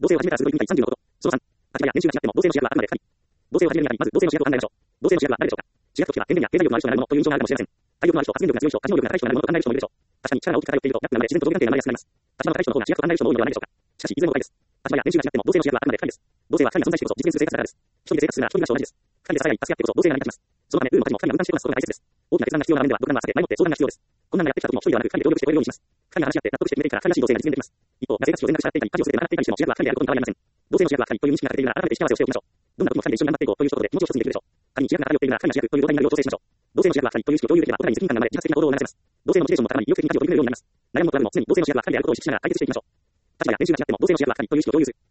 同棲を始めたらすごい2回30のこと。その3、8や年収が違っても同棲の主役はあくまで2人。同棲を始めるにあたり、まず同棲の主役を考えましょう。同棲の主役は誰でしょうか。主役としては権限や経済力のある人がなるものという印象があるかもしれません。体力のある人、発言力が強い人、家事能力が高い人がなるものと考える人もいるでしょう。確かに力が大きく偏っていると、役が流れ自然と上下関係が生まれやすくなります。立場の高い人の方が主役と考える人も多いのではないでしょうか。しかし、いずれも誤解です。立場や年収が違っても同性の主役はあくまで2人です。同性は2人が存在してこそ実現する生活だからです。一人で生活するなら一人暮らしと同じです。二人で支え合い助け合ってこそ同性が成り立ちます。そのため、夫婦も家事も二人が分担してこなすことが大切です。大きな決断が必要な場面では独断は避け、前もって相談が必要です。困難がやってきた時も一人ではなく二人で協力して超えるようにします。二人が話し合って納得して決めていくから彼らしい同性が実現できます。一方、生活費を全額支払っていたり、家事を全て賄っていたりしても主役は二人であることに変わりありません。同性の主役は二人という認識が出ているなら改めて幸せをしておきましょう。どんな時も二人で一緒に頑張っていこうという一言で気持ちを一つにできるでしょう。仮に主役が偏っているなら二人が主役という状態になるよう調整しましょう。同性の主役は二人という意識を共有できればお互いに責任感が生まれ自発的な行動を促せます。同性のモチベーションも高まり意欲的に家事を取り組めるようになります。悩むことなども常に同性の主役は二人であることを意識しながら解決していきましょう。立場や年収が違っても同性の主役は二人という意識を共有する。